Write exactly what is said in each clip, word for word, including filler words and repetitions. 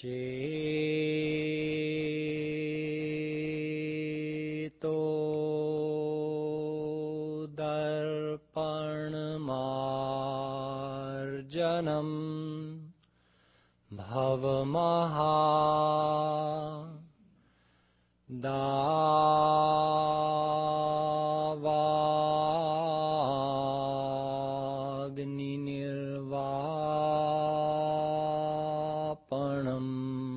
चेतो दर्पणमार्जनम् भवमहा दावाग्निर्वापणम्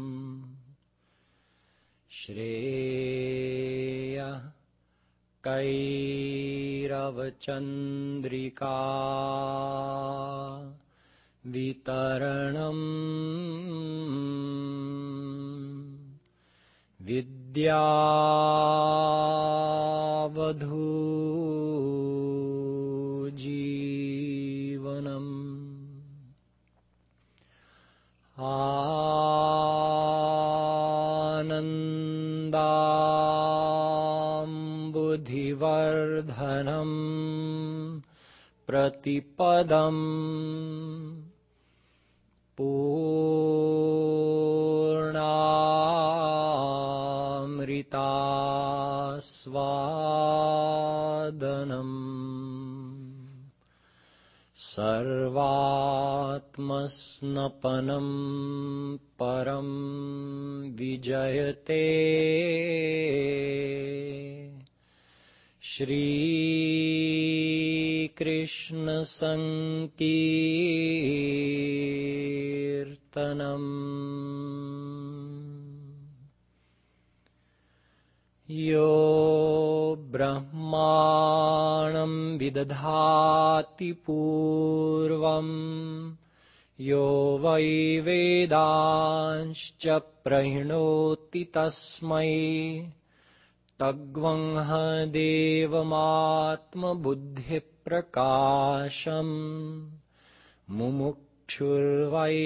श्रेय कैरवचन्द्रिका वितरणम् विद्यावधूजीवनम् आनन्दाम्बुधिवर्धनम् प्रतिपदम् पूर्णामृतास्वादनम् सर्वात्मस्नपनं परं विजयते श्रीकृष्ण संकीर्तनम् यो ब्रह्माणं विदधाति पूर्वं यो वै वेदांश्च प्रणोति तस्मै तद्वंह देवमात्मबुद्धिप्रकाशम् मुमुक्षुर्वै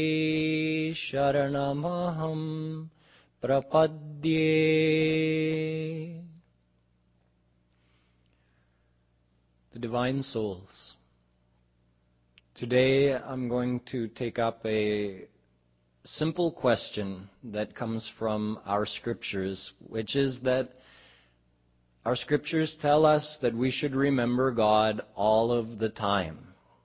शरणमहं प्रपद्ये. The Divine Souls. Today I'm going to take up a simple question that comes from our scriptures, which is that our scriptures tell us that we should remember God all of the time.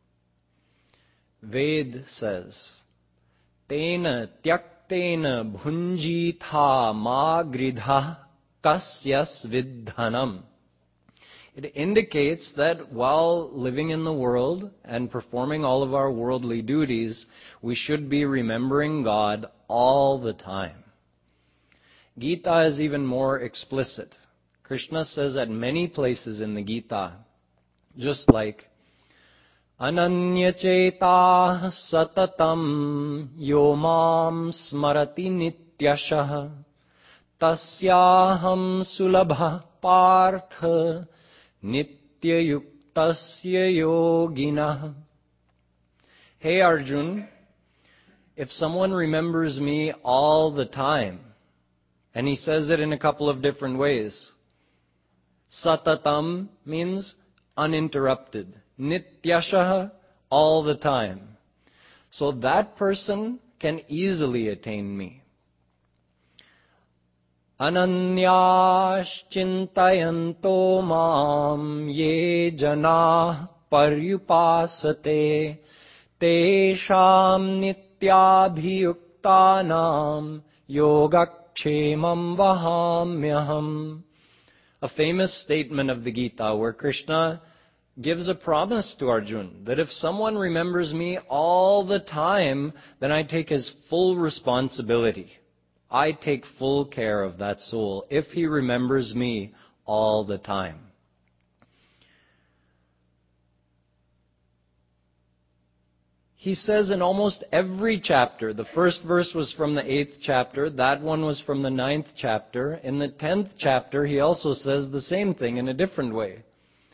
Ved says, Tena tyaktena bhunjitha ma gridha kasyas vidhanam. It indicates that while living in the world and performing all of our worldly duties, we should be remembering God all the time. Gita is even more explicit. Krishna says at many places in the Gita, just like, Ananya chetah satatam yomam smarati nityashah tasyaham sulabha partha nityayuktasya yoginah. Hey Arjun, if someone remembers me all the time, and he says it in a couple of different ways. Satatam means uninterrupted. Nityashah, all the time. So that person can easily attain me. Ananyaschintayanto mam ye janah paryupasate tesham nityabhiyuktanam yogakshemam vahamyaham. A famous statement of the Gita where Krishna gives a promise to Arjuna that if someone remembers me all the time, then I take his full responsibility. I take full care of that soul if he remembers me all the time. He says in almost every chapter, the first verse was from the eighth chapter, that one was from the ninth chapter. In the tenth chapter, he also says the same thing in a different way.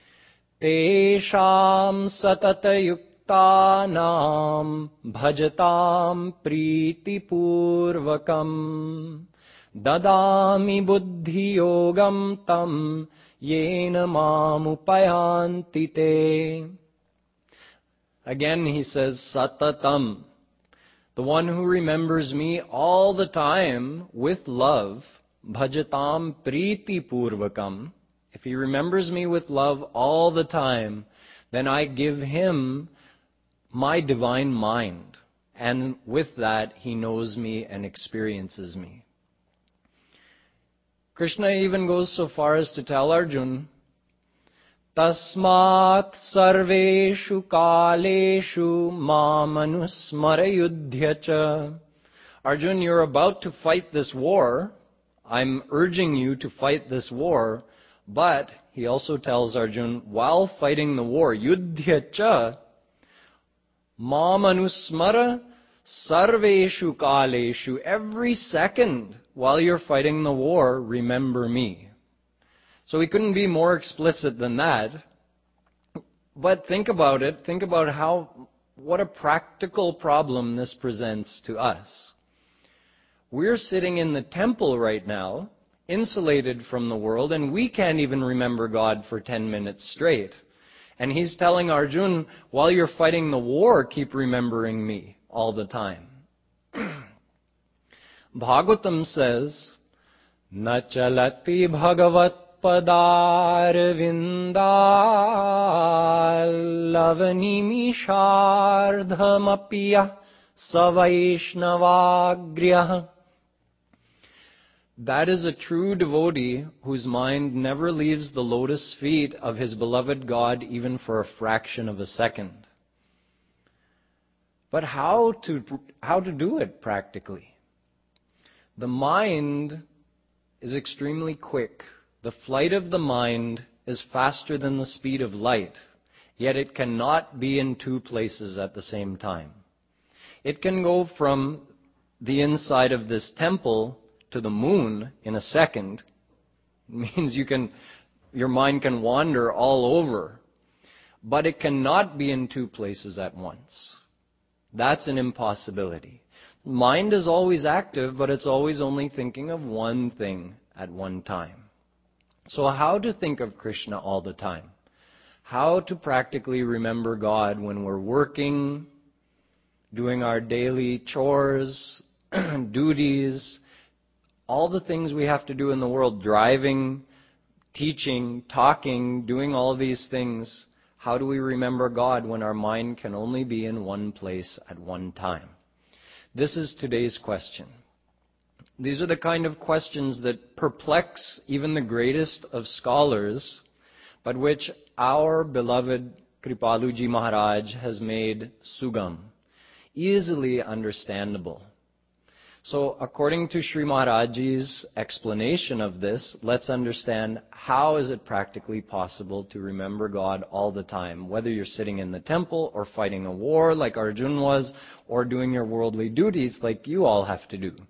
Tesham satatayuktanam bhajatam priti purvakam dadami buddhi yogam tam yena mamupayanti te. Again he says satatam. The one who remembers me all the time with love, bhajatam priti purvakam. If he remembers me with love all the time, then I give him my divine mind. And with that, he knows me and experiences me. Krishna even goes so far as to tell Arjuna, Tasmat sarveshu kaleshu mamanusmarayudhyacha. Arjuna, you're about to fight this war. I'm urging you to fight this war. But he also tells Arjuna, while fighting the war, yudhyacha, mamanusmara sarveshu kaleshu. Every second while you're fighting the war, remember me. So he couldn't be more explicit than that. But think about it. Think about how, what a practical problem this presents to us. We're sitting in the temple right now, insulated from the world, and we can't even remember God for ten minutes straight. And he's telling Arjuna, while you're fighting the war, keep remembering me all the time. Bhagavatam says, Na chalati bhagavat padar vindalavanimi shardhamapya savaishnavagrya. That is a true devotee whose mind never leaves the lotus feet of his beloved God even for a fraction of a second. But how to, how to do it practically? The mind is extremely quick. The flight of the mind is faster than the speed of light, yet it cannot be in two places at the same time. It can go from the inside of this temple to the moon in a second. It means you can, your mind can wander all over, but it cannot be in two places at once. That's an impossibility. Mind is always active, but it's always only thinking of one thing at one time. So how to think of Krishna all the time? How to practically remember God when we're working, doing our daily chores, duties, all the things we have to do in the world, driving, teaching, talking, doing all these things. How do we remember God when our mind can only be in one place at one time? This is today's question. These are the kind of questions that perplex even the greatest of scholars, but which our beloved Kripaluji Maharaj has made sugam, easily understandable. So according to Sri Maharajji's explanation of this, let's understand how is it practically possible to remember God all the time, whether you're sitting in the temple or fighting a war like Arjuna was, or doing your worldly duties like you all have to do.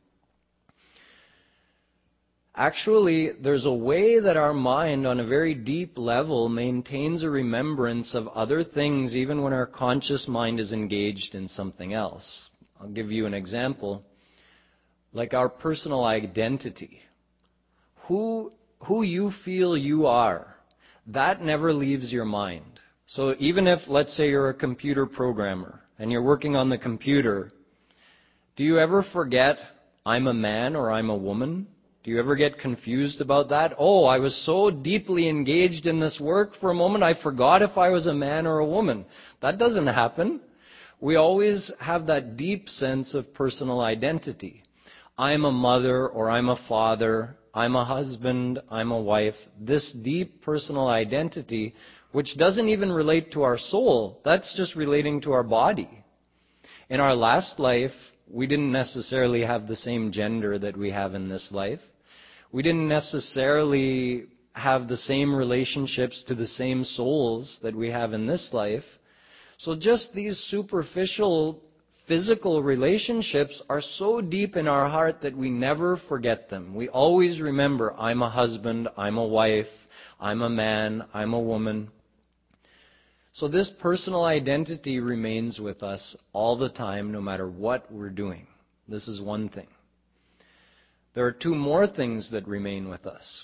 Actually, there's a way that our mind on a very deep level maintains a remembrance of other things even when our conscious mind is engaged in something else. I'll give you an example. Like our personal identity. Who, who you feel you are, that never leaves your mind. So even if, let's say, you're a computer programmer and you're working on the computer, do you ever forget, I'm a man or I'm a woman? Do you ever get confused about that? Oh, I was so deeply engaged in this work for a moment, I forgot if I was a man or a woman. That doesn't happen. We always have that deep sense of personal identity. I'm a mother or I'm a father, I'm a husband, I'm a wife. This deep personal identity, which doesn't even relate to our soul, that's just relating to our body. In our last life, we didn't necessarily have the same gender that we have in this life. We didn't necessarily have the same relationships to the same souls that we have in this life. So just these superficial physical relationships are so deep in our heart that we never forget them. We always remember, I'm a husband, I'm a wife, I'm a man, I'm a woman. So this personal identity remains with us all the time, no matter what we're doing. This is one thing. There are two more things that remain with us.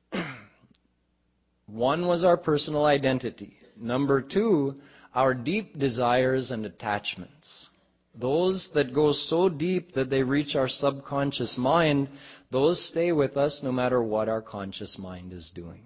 One was our personal identity. Number two, our deep desires and attachments. those that go so deep that they reach our subconscious mind, those stay with us no matter what our conscious mind is doing.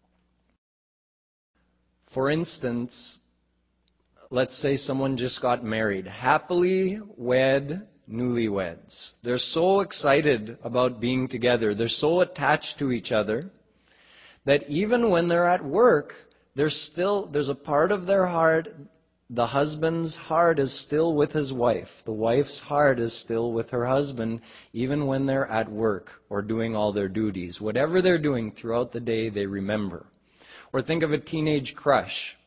For instance, let's say someone just got married. Happily wed newlyweds. They're so excited about being together. They're so attached to each other that even when they're at work, there's still, there's a part of their heart, the husband's heart is still with his wife. The wife's heart is still with her husband, even when they're at work or doing all their duties. Whatever they're doing throughout the day, they remember. Or think of a teenage crush.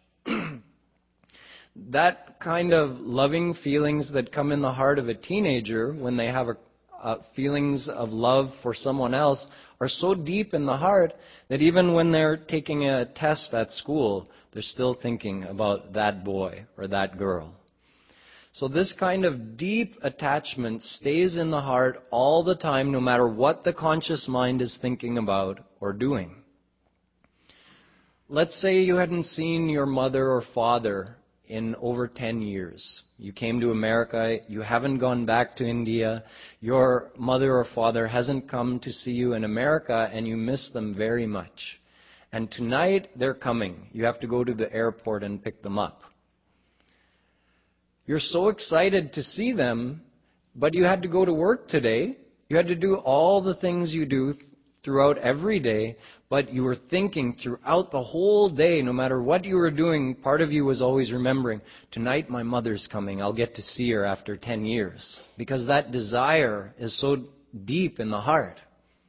That kind of loving feelings that come in the heart of a teenager when they have a, uh, feelings of love for someone else are so deep in the heart that even when they're taking a test at school, they're still thinking about that boy or that girl. So this kind of deep attachment stays in the heart all the time, no matter what the conscious mind is thinking about or doing. Let's say you hadn't seen your mother or father in over ten years. You came to America, you haven't gone back to India, your mother or father hasn't come to see you in America, and you miss them very much. And tonight they're coming. You have to go to the airport and pick them up. You're so excited to see them, but you had to go to work today. You had to do all the things you do throughout every day, but you were thinking throughout the whole day, no matter what you were doing, part of you was always remembering, tonight my mother's coming, I'll get to see her after ten years. Because that desire is so deep in the heart.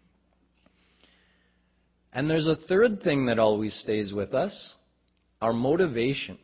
And there's a third thing that always stays with us, our motivation.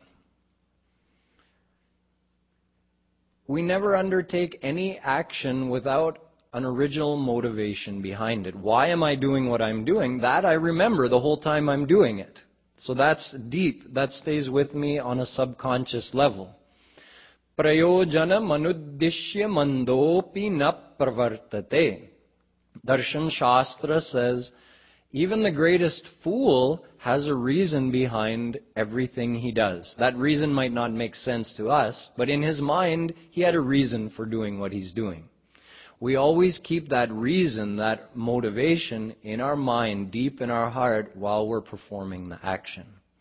We never undertake any action without an original motivation behind it. Why am I doing what I'm doing? That I remember the whole time I'm doing it. So that's deep. That stays with me on a subconscious level. Prayojana manuddishya mandopi na pravartate. Darshan Shastra says, even the greatest fool has a reason behind everything he does. That reason might not make sense to us, but in his mind, he had a reason for doing what he's doing. We always keep that reason, that motivation in our mind, deep in our heart, while we're performing the action.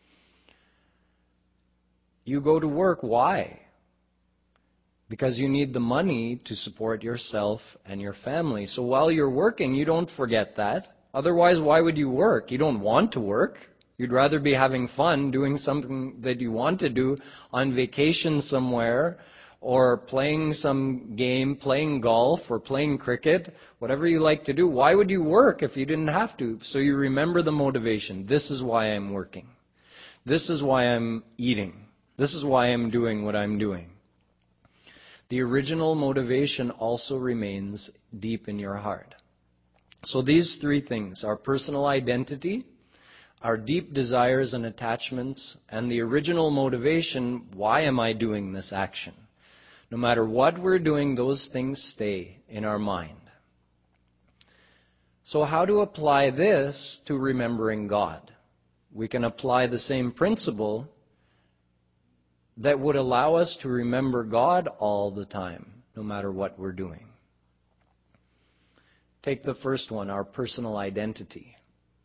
You go to work, why? Because you need the money to support yourself and your family. So while you're working, you don't forget that. Otherwise, why would you work? You don't want to work. You'd rather be having fun, doing something that you want to do, on vacation somewhere, or playing some game, playing golf, or playing cricket, whatever you like to do. Why would you work if you didn't have to? So you remember the motivation. This is why I'm working. This is why I'm eating. This is why I'm doing what I'm doing. The original motivation also remains deep in your heart. So these three things, our personal identity, our deep desires and attachments, and the original motivation, why am I doing this action? No matter what we're doing, those things stay in our mind. So how to apply this to remembering God? We can apply the same principle that would allow us to remember God all the time, no matter what we're doing. Take the first one, our personal identity.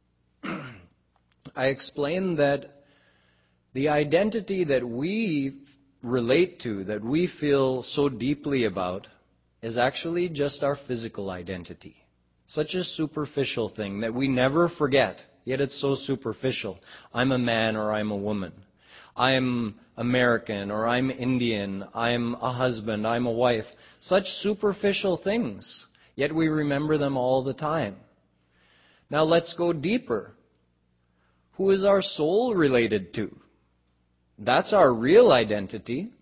I explained that the identity that we relate to, that we feel so deeply about, is actually just our physical identity. Such a superficial thing that we never forget, yet it's so superficial. I'm a man or I'm a woman. I'm American or I'm Indian. I'm a husband, I'm a wife. Such superficial things, yet we remember them all the time. Now let's go deeper. Who is our soul related to? That's our real identity.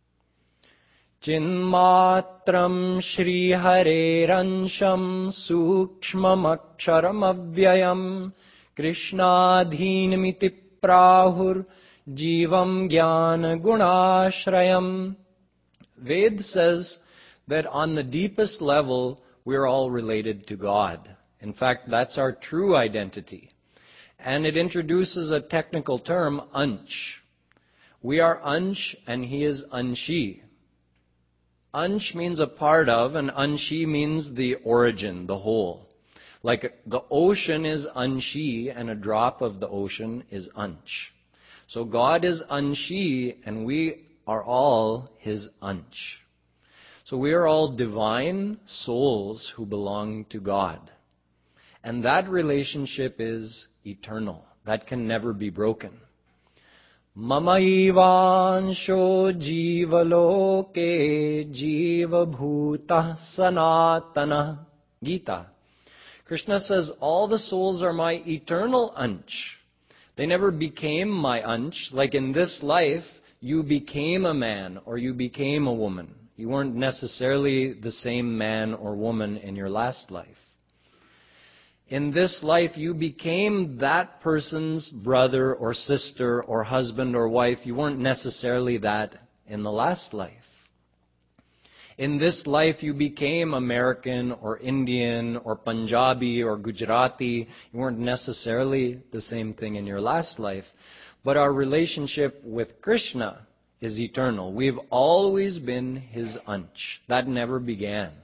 Chinmatram Shri Hareransham Sukshmam Aksharam Avyayam Krishnadhinamiti Prahur Jivam Jnana Gunashrayam. Ved says that on the deepest level, we're all related to God. In fact, that's our true identity. And it introduces a technical term, Ansh. We are Ansh and he is Anshi. Ansh means a part of, and Anshi means the origin, the whole. Like the ocean is Anshi, and a drop of the ocean is Ansh. So God is Anshi, and we are all His Ansh. So we are all divine souls who belong to God. And that relationship is eternal. That can never be broken. Mamaivansho jivaloke jiva bhuta sanatana. Gita. Krishna says, all the souls are my eternal Ansh. They never became my Ansh. Like in this life, you became a man or you became a woman. You weren't necessarily the same man or woman in your last life. In this life, you became that person's brother or sister or husband or wife. You weren't necessarily that in the last life. In this life, you became American or Indian or Punjabi or Gujarati. You weren't necessarily the same thing in your last life. But our relationship with Krishna is eternal. We've always been His Ansh. That never began.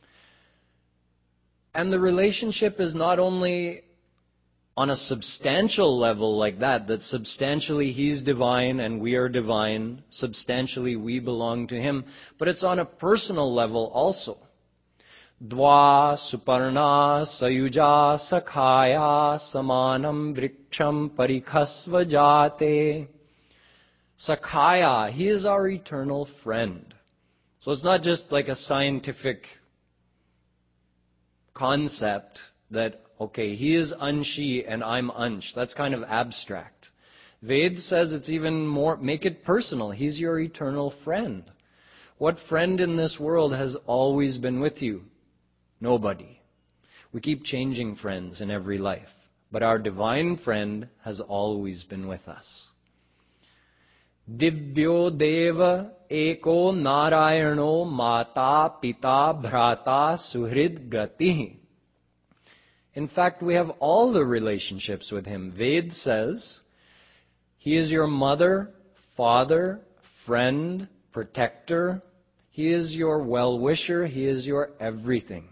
And the relationship is not only on a substantial level like that, that substantially He's divine and we are divine, substantially we belong to Him, but it's on a personal level also. Dva suparna sayuja sakhaya samanam vriksham parikhasva jate. Sakhaya, He is our eternal friend. So it's not just like a scientific concept that, okay, He is Anshi and I'm Ansh. That's kind of abstract. Ved says it's even more, make it personal. He's your eternal friend. What friend in this world has always been with you? Nobody. We keep changing friends in every life. But our divine friend has always been with us. Divyo deva eko narayano mata pita bhrata suhrid gati. In fact, we have all the relationships with Him. Ved says, He is your mother, father, friend, protector. He is your well-wisher. He is your everything.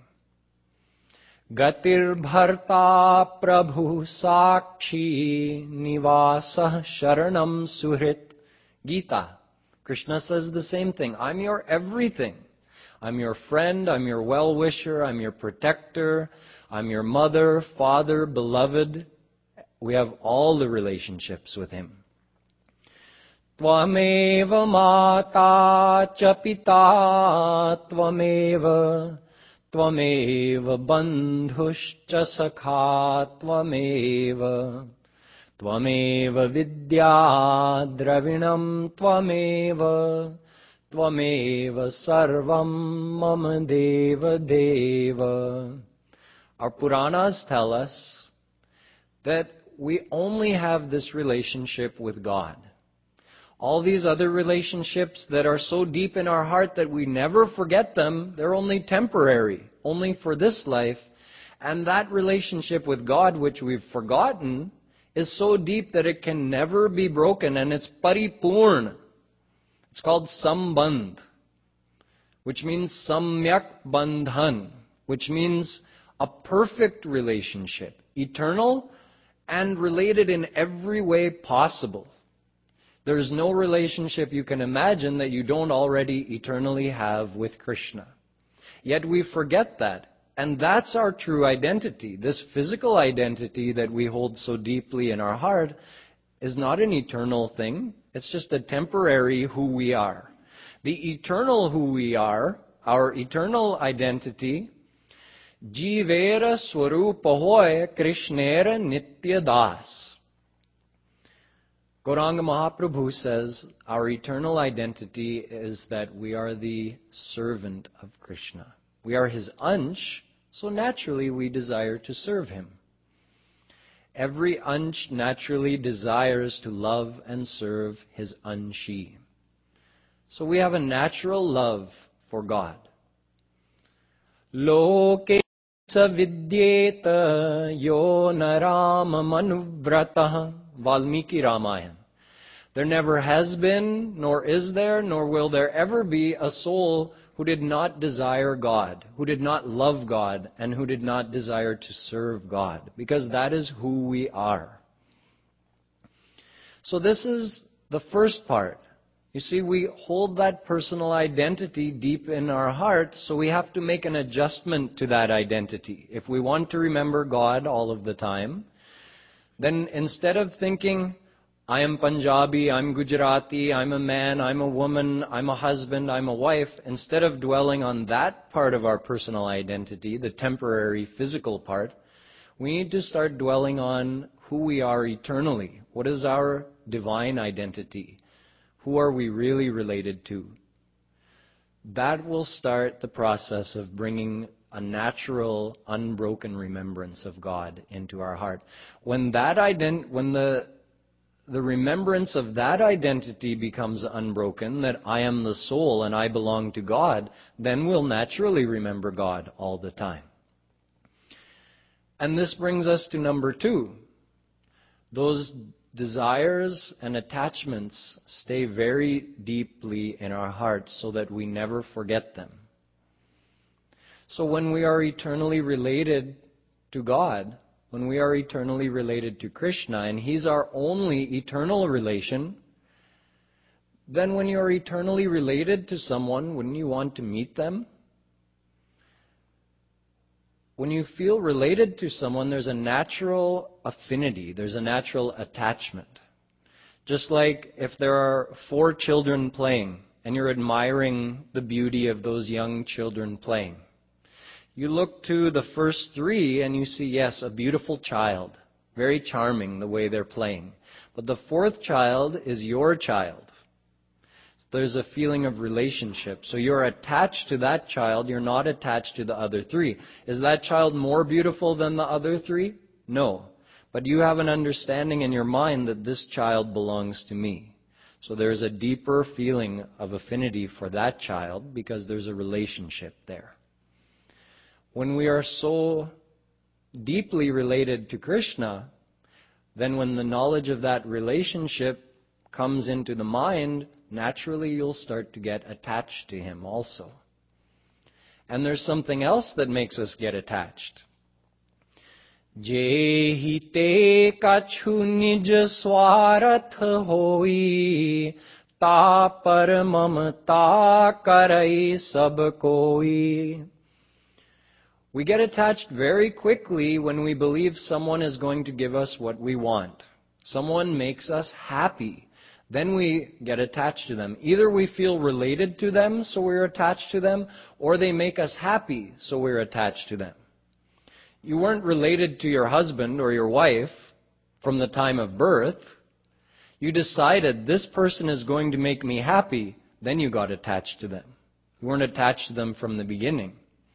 Gatir bharta prabhu sakshi nivasa sharanam suhrit. Gita. Krishna says the same thing. I'm your everything. I'm your friend. I'm your well-wisher. I'm your protector. I'm your mother, father, beloved. We have all the relationships with Him. Tvameva mata cha pita tvameva tvameva bandhuscha sakha tvameva tvameva vidya dravinam tvameva tvameva sarvam mama deva deva. Our Puranas tell us that we only have this relationship with God. All these other relationships that are so deep in our heart that we never forget them, they're only temporary, only for this life. And that relationship with God, which we've forgotten, is so deep that it can never be broken, and it's paripurn. It's called sambandh, which means samyak bandhan, which means a perfect relationship, eternal and related in every way possible. There's no relationship you can imagine that you don't already eternally have with Krishna. Yet we forget that. And that's our true identity. This physical identity that we hold so deeply in our heart is not an eternal thing. It's just a temporary who we are. The eternal who we are, our eternal identity, Jivera Swarupahoy Krishnera Nitya Das. Gauranga Mahaprabhu says our eternal identity is that we are the servant of Krishna. We are His Ansh, so naturally we desire to serve Him. Every Ansh naturally desires to love and serve his Anshi. So we have a natural love for God. Loke savidyeta yo narama manuvratah. Valmiki Ramayana. There never has been, nor is there, nor will there ever be a soul who did not desire God, who did not love God, and who did not desire to serve God, because that is who we are. So this is the first part. You see, we hold that personal identity deep in our heart, so we have to make an adjustment to that identity. If we want to remember God all of the time, then instead of thinking, I am Punjabi, I'm Gujarati, I'm a man, I'm a woman, I'm a husband, I'm a wife, instead of dwelling on that part of our personal identity, the temporary physical part, we need to start dwelling on who we are eternally. What is our divine identity? Who are we really related to? That will start the process of bringing a natural, unbroken remembrance of God into our heart. When that ident- when the the remembrance of that identity becomes unbroken, that I am the soul and I belong to God, then we'll naturally remember God all the time. And this brings us to number two. Those desires and attachments stay very deeply in our hearts so that we never forget them. So when we are eternally related to God, when we are eternally related to Krishna, and He's our only eternal relation, then when you're eternally related to someone, wouldn't you want to meet them? When you feel related to someone, there's a natural affinity, there's a natural attachment. Just like if there are four children playing and you're admiring the beauty of those young children playing. You look to the first three and you see, yes, a beautiful child, very charming the way they're playing. But the fourth child is your child. There's a feeling of relationship. So you're attached to that child. You're not attached to the other three. Is that child more beautiful than the other three? No. But you have an understanding in your mind that this child belongs to me. So there's a deeper feeling of affinity for that child because there's a relationship there. When we are so deeply related to Krishna, then when the knowledge of that relationship comes into the mind, naturally you'll start to get attached to Him also. And there's something else that makes us get attached. Jehi te kachu nij swarath hoi, ta par mamata karai sab koi. We get attached very quickly when we believe someone is going to give us what we want. Someone makes us happy. Then we get attached to them. Either we feel related to them, so we're attached to them, or they make us happy, so we're attached to them. You weren't related to your husband or your wife from the time of birth. You decided this person is going to make me happy, then you got attached to them. You weren't attached to them from the beginning.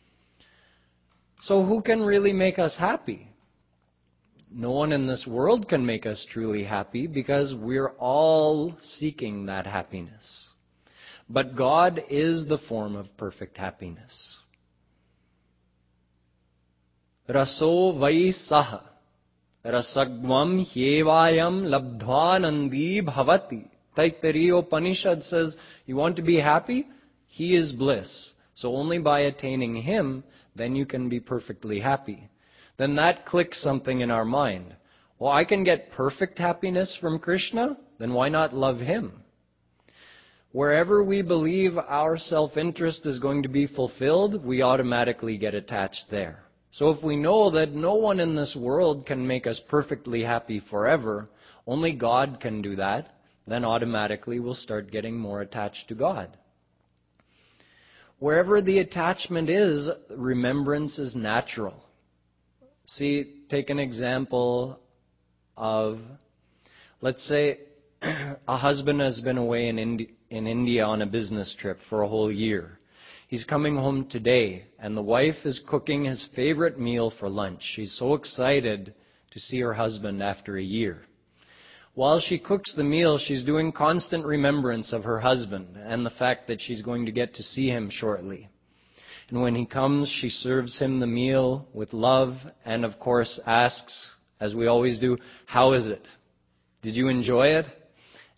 So who can really make us happy? No one in this world can make us truly happy because we're all seeking that happiness. But God is the form of perfect happiness. Raso vai saha rasagvam hyevayam labdhvanandi bhavati. Taittiriya Upanishad says, you want to be happy? He is bliss. So only by attaining Him, then you can be perfectly happy. Then that clicks something in our mind. Well, I can get perfect happiness from Krishna, then why not love Him? Wherever we believe our self-interest is going to be fulfilled, we automatically get attached there. So if we know that no one in this world can make us perfectly happy forever, only God can do that, then automatically we'll start getting more attached to God. Wherever the attachment is, remembrance is natural. See, take an example of, let's say, a husband has been away in, Indi- in India on a business trip for a whole year. He's coming home today, and the wife is cooking his favorite meal for lunch. She's so excited to see her husband after a year. While she cooks the meal, she's doing constant remembrance of her husband and the fact that she's going to get to see him shortly. And when he comes, she serves him the meal with love and, of course, asks, as we always do, how is it? Did you enjoy it?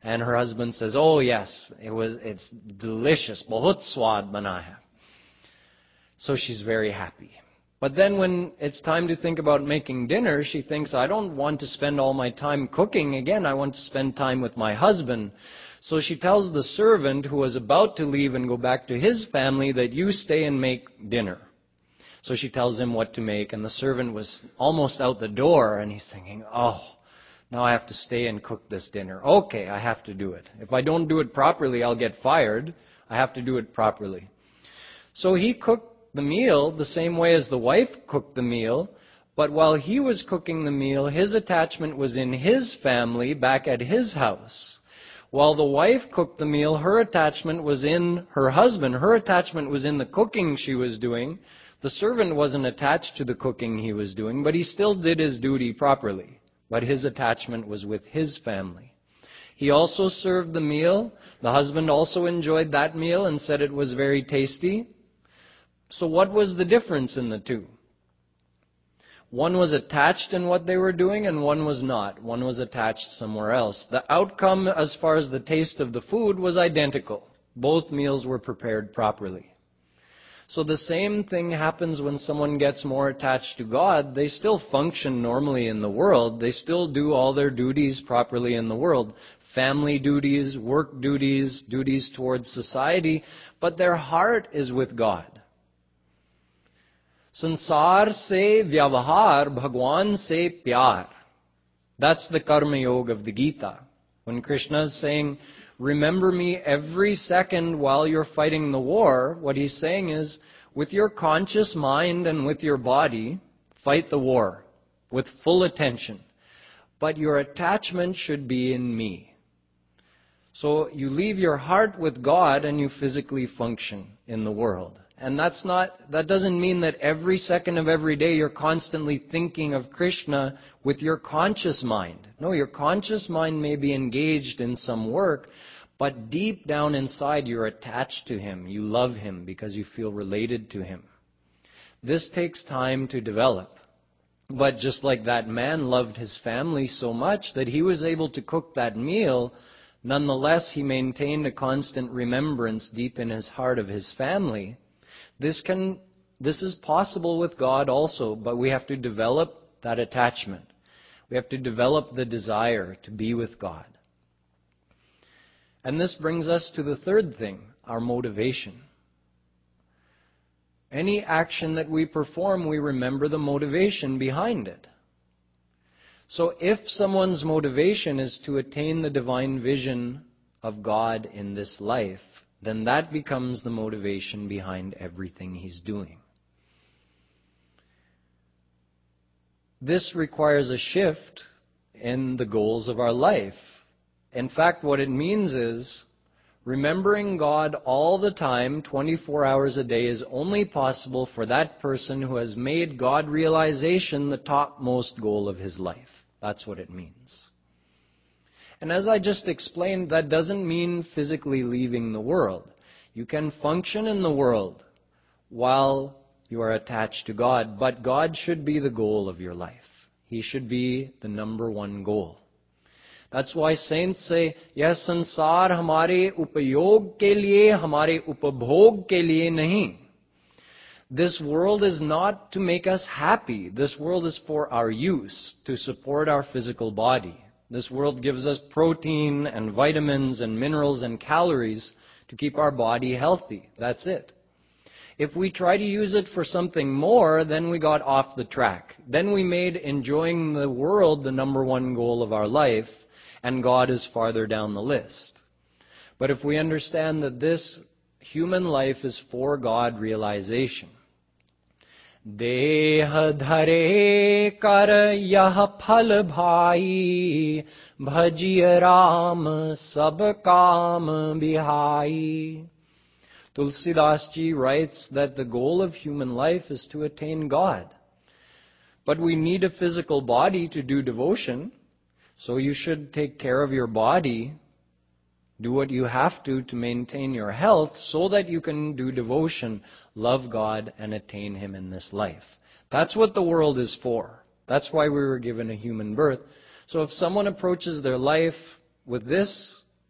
And her husband says, oh yes, it was, it's delicious. Bahut swad bana hai. So she's very happy. But then when it's time to think about making dinner, she thinks, I don't want to spend all my time cooking. Again, I want to spend time with my husband. So she tells the servant who was about to leave and go back to his family that you stay and make dinner. So she tells him what to make, and the servant was almost out the door, and he's thinking, oh, now I have to stay and cook this dinner. Okay, I have to do it. If I don't do it properly, I'll get fired. I have to do it properly. So he cooked the meal the same way as the wife cooked the meal, but while he was cooking the meal, his attachment was in his family back at his house. While the wife cooked the meal, her attachment was in her husband. Her attachment was in the cooking she was doing. The servant wasn't attached to the cooking he was doing, but he still did his duty properly. But his attachment was with his family. He also served the meal. The husband also enjoyed that meal and said it was very tasty. So what was the difference in the two? One was attached in what they were doing and one was not. One was attached somewhere else. The outcome as far as the taste of the food was identical. Both meals were prepared properly. So the same thing happens when someone gets more attached to God. They still function normally in the world. They still do all their duties properly in the world. Family duties, work duties, duties towards society. But their heart is with God. Sansar se vyavahar, Bhagwan se pyar. That's the Karma Yoga of the Gita. When Krishna is saying, remember me every second while you're fighting the war, what he's saying is, with your conscious mind and with your body, fight the war with full attention. But your attachment should be in me. So you leave your heart with God and you physically function in the world. And that's not, that doesn't mean that every second of every day you're constantly thinking of Krishna with your conscious mind. No, your conscious mind may be engaged in some work, but deep down inside you're attached to Him. You love Him because you feel related to Him. This takes time to develop. But just like that man loved his family so much that he was able to cook that meal, nonetheless he maintained a constant remembrance deep in his heart of his family. This can, this is possible with God also, but we have to develop that attachment. We have to develop the desire to be with God. And this brings us to the third thing, our motivation. Any action that we perform, we remember the motivation behind it. So if someone's motivation is to attain the divine vision of God in this life, then that becomes the motivation behind everything he's doing. This requires a shift in the goals of our life. In fact, what it means is remembering God all the time, twenty-four hours a day, is only possible for that person who has made God realization the topmost goal of his life. That's what it means. And as I just explained, that doesn't mean physically leaving the world. You can function in the world while you are attached to God, but God should be the goal of your life. He should be the number one goal. That's why saints say, यह संसार हमारे उपयोग के लिए, हमारे उपभोग के लिए नहीं. This world is not to make us happy. This world is for our use, to support our physical body. This world gives us protein and vitamins and minerals and calories to keep our body healthy. That's it. If we try to use it for something more, then we got off the track. Then we made enjoying the world the number one goal of our life, and God is farther down the list. But if we understand that this human life is for God realization, Deha dhare kar yah phal bhai, bhajiya Ram sab kaam bihai. Tulsidas Ji writes that the goal of human life is to attain God. But we need a physical body to do devotion, so you should take care of your body, do what you have to to maintain your health so that you can do devotion, love God, and attain Him in this life. That's what the world is for. That's why we were given a human birth. So if someone approaches their life with this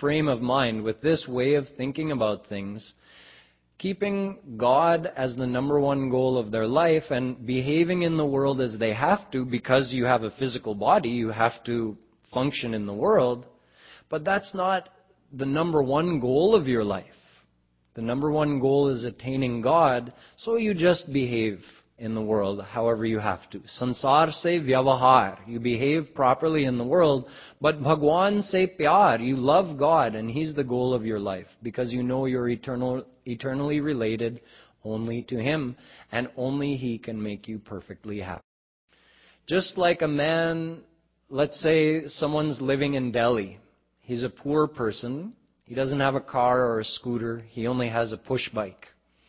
frame of mind, with this way of thinking about things, keeping God as the number one goal of their life and behaving in the world as they have to, because you have a physical body, you have to function in the world, but that's not the number one goal of your life. The number one goal is attaining God, so you just behave in the world however you have to. Sansar se vyavahar, you behave properly in the world, but Bhagwan se pyar, you love God and He's the goal of your life because you know you're eternal, eternally related only to Him and only He can make you perfectly happy. Just like a man, let's say someone's living in Delhi. He's a poor person. He doesn't have a car or a scooter. He only has a push bike.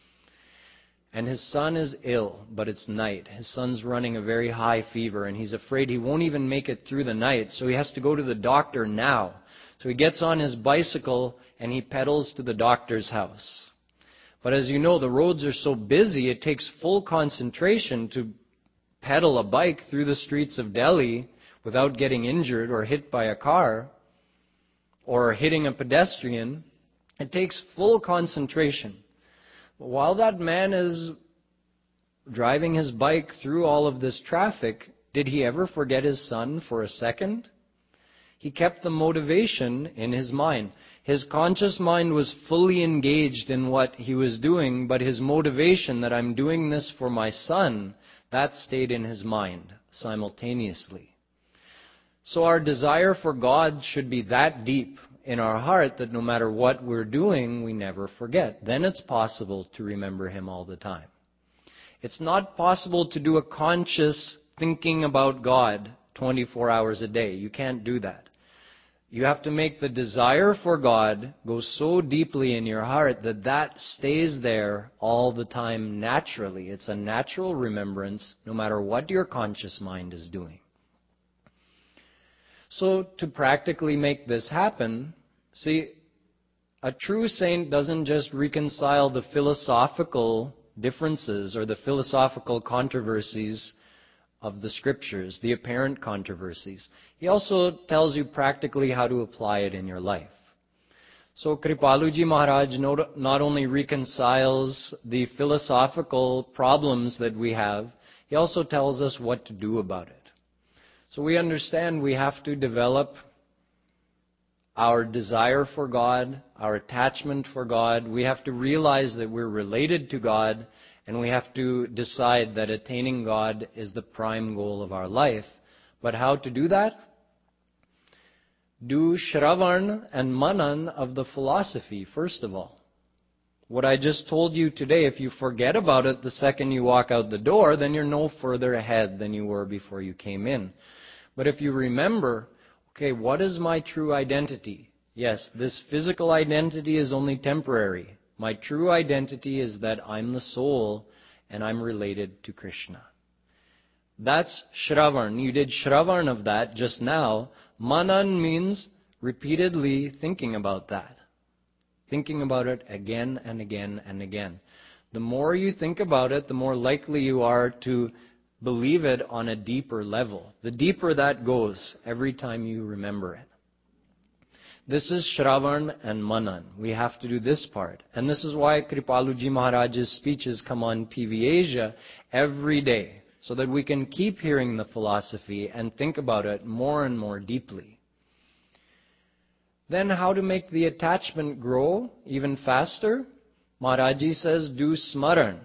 And his son is ill, but it's night. His son's running a very high fever, and he's afraid he won't even make it through the night, so he has to go to the doctor now. So he gets on his bicycle, and he pedals to the doctor's house. But as you know, the roads are so busy, it takes full concentration to pedal a bike through the streets of Delhi without getting injured or hit by a car or hitting a pedestrian. It takes full concentration. While that man is driving his bike through all of this traffic, did he ever forget his son for a second? He kept the motivation in his mind. His conscious mind was fully engaged in what he was doing, but his motivation that I'm doing this for my son, that stayed in his mind simultaneously. So our desire for God should be that deep in our heart that no matter what we're doing, we never forget. Then it's possible to remember Him all the time. It's not possible to do a conscious thinking about God twenty-four hours a day. You can't do that. You have to make the desire for God go so deeply in your heart that that stays there all the time naturally. It's a natural remembrance no matter what your conscious mind is doing. So to practically make this happen, see, a true saint doesn't just reconcile the philosophical differences or the philosophical controversies of the scriptures, the apparent controversies. He also tells you practically how to apply it in your life. So Kripaluji Maharaj not only reconciles the philosophical problems that we have, he also tells us what to do about it. So we understand we have to develop our desire for God, our attachment for God. We have to realize that we're related to God, and we have to decide that attaining God is the prime goal of our life. But how to do that? Do Shravan and Manan of the philosophy, first of all. What I just told you today, if you forget about it the second you walk out the door, then you're no further ahead than you were before you came in. But if you remember, okay, what is my true identity? Yes, this physical identity is only temporary. My true identity is that I'm the soul and I'm related to Krishna. That's Shravan. You did Shravan of that just now. Manan means repeatedly thinking about that. Thinking about it again and again and again. The more you think about it, the more likely you are to believe it on a deeper level. The deeper that goes every time you remember it. This is Shravan and Manan. We have to do this part. And this is why Kripaluji Maharaj's speeches come on T V Asia every day, so that we can keep hearing the philosophy and think about it more and more deeply. Then how to make the attachment grow even faster? Maharaji says, do smaran.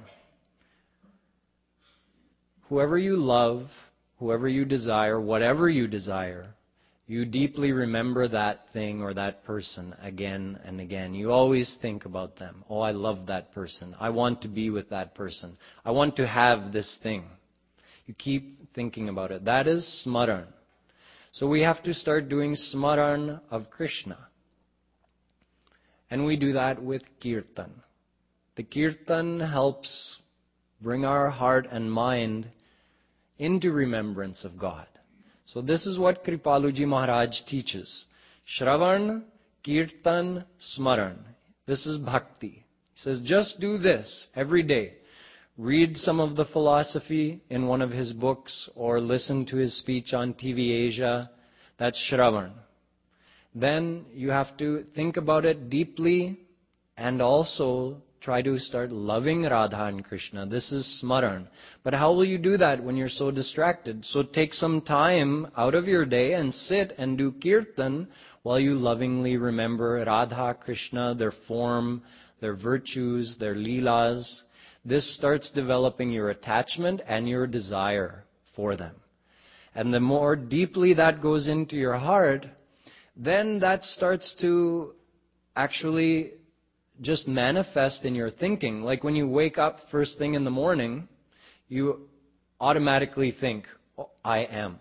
Whoever you love, whoever you desire, whatever you desire, you deeply remember that thing or that person again and again. You always think about them. Oh, I love that person. I want to be with that person. I want to have this thing. You keep thinking about it. That is smaran. So we have to start doing smaran of Krishna. And we do that with kirtan. The kirtan helps bring our heart and mind into remembrance of God. So this is what Kripaluji Maharaj teaches. Shravan, Kirtan, Smaran. This is bhakti. He says, just do this every day. Read some of the philosophy in one of his books or listen to his speech on T V Asia. That's Shravan. then you have to think about it deeply and also try to start loving Radha and Krishna. This is smaran. But how will you do that when you're so distracted? So take some time out of your day and sit and do kirtan while you lovingly remember Radha, Krishna, their form, their virtues, their leelas. This starts developing your attachment and your desire for them. And the more deeply that goes into your heart, then that starts to actually just manifest in your thinking. Like when you wake up first thing in the morning, you automatically think, oh, I am.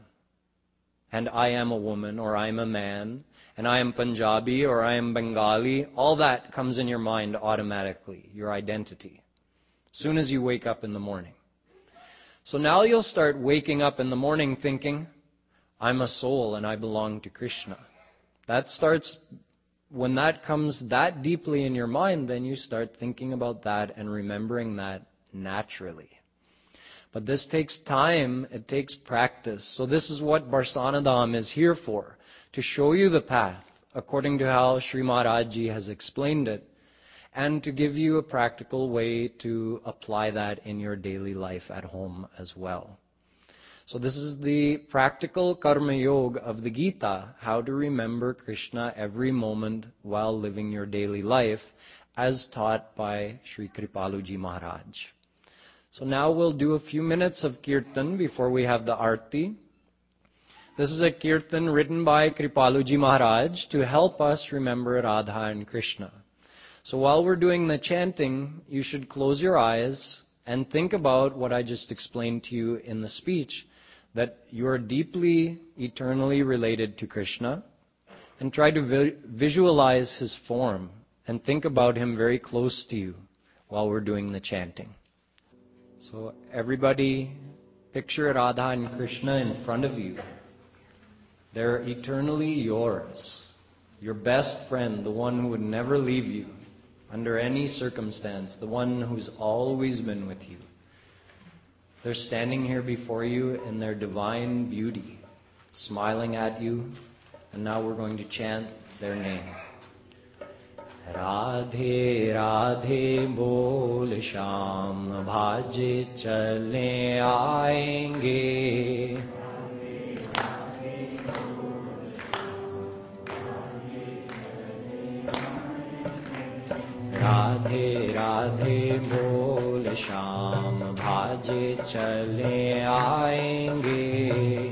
And I am a woman, or I am a man, and I am Punjabi, or I am Bengali. All that comes in your mind automatically, your identity, as soon as you wake up in the morning. So now you'll start waking up in the morning thinking, I'm a soul and I belong to Krishna. That starts, when that comes that deeply in your mind, then you start thinking about that and remembering that naturally. But this takes time, it takes practice. So this is what Barsanadam is here for, to show you the path according to how Sri Maharaj Ji has explained it, and to give you a practical way to apply that in your daily life at home as well. So this is the practical karma yoga of the Gita, how to remember Krishna every moment while living your daily life, as taught by Sri Kripaluji Maharaj. So now we'll do a few minutes of kirtan before we have the arti. This is a kirtan written by Kripaluji Maharaj to help us remember Radha and Krishna. So while we're doing the chanting, you should close your eyes and think about what I just explained to you in the speech, that you are deeply, eternally related to Krishna, and try to vi- visualize his form and think about him very close to you while we're doing the chanting. So everybody picture Radha and Krishna in front of you. They're eternally yours, your best friend, the one who would never leave you under any circumstance, the one who's always been with you. They're standing here before you in their divine beauty, smiling at you, and now we're going to chant their name. Radhe Radhe bol Sham bhaje chale aayenge. Radhe Radhe bol Sham bhaje chale aayenge.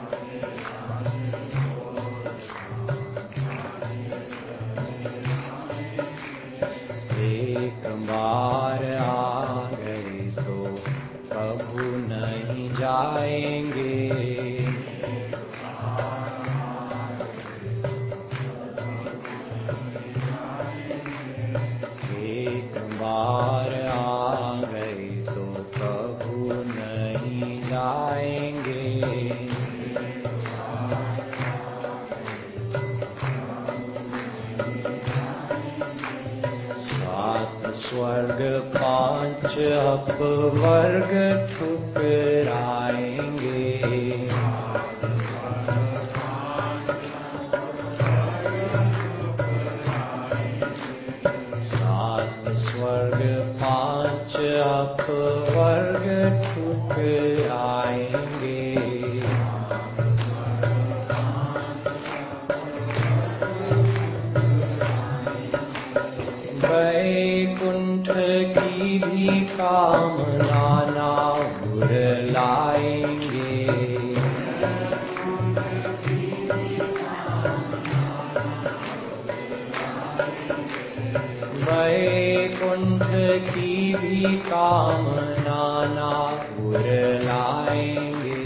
एक बार आ गए तो कभू नहीं जाएंगे. एक बार आ गए तो कभू नहीं जाएंगे. स्वर्ग पांच अपवर्ग ठुकराएंगे. सात स्वर्ग पांच अपवर्ग ठुकराएंगे. वैकुंठ की भी कामना ना बुलाएंगे. वैकुंठ की भी कामना ना बुलाएंगे.